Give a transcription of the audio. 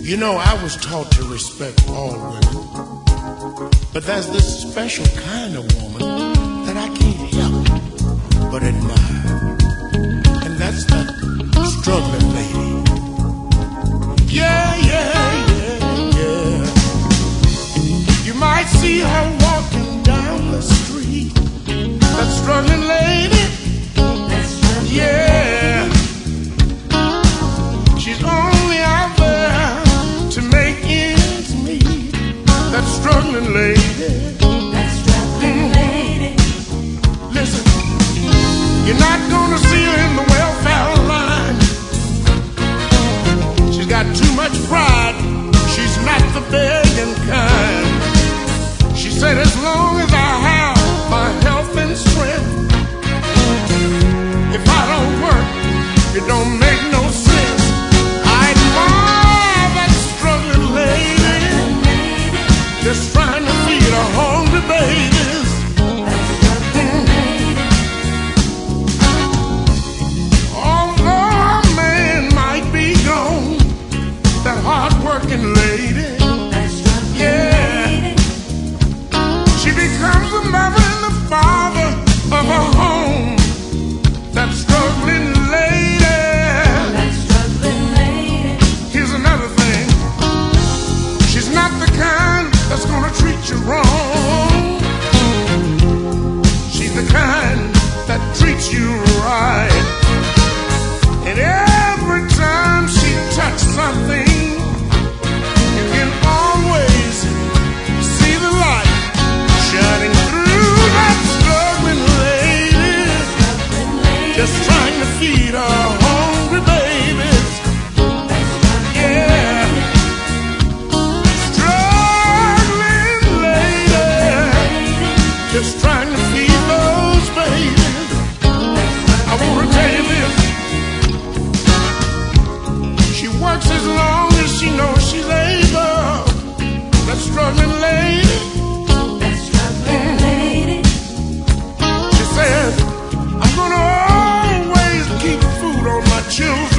You know, I was taught to respect all women, but there's this special kind of woman that I can't help but admire, and that's that struggling lady. Yeah, yeah, yeah, yeah. You might see her walking down the street, that struggling lady. Yeah, she's only out there to make ends meet. That struggling lady. That struggling lady. Listen, you're not gonna see her in the welfare line. She's got too much pride. She's not the begging kind. She said, as long as I have my health and strength, if I don't work, it don't make no sense. I admire that struggling lady, just trying to feed her hungry babies. Although a man might be gone, that hard-working lady, yeah, she becomes the mother and the father of her home. That struggling lady. That struggling lady. Here's another thing. She's not the kind that's gonna treat you wrong. She's the kind that treats you right. And every time she touches something, you can always see the light shining through that struggling lady, just trying to feed her hungry babies. Yeah, struggling lady, just trying to feed those babies. I wanna tell you this. She works as long as she knows she's able. That struggling lady. That struggling lady. She says, I'm gonna always keep food on my children.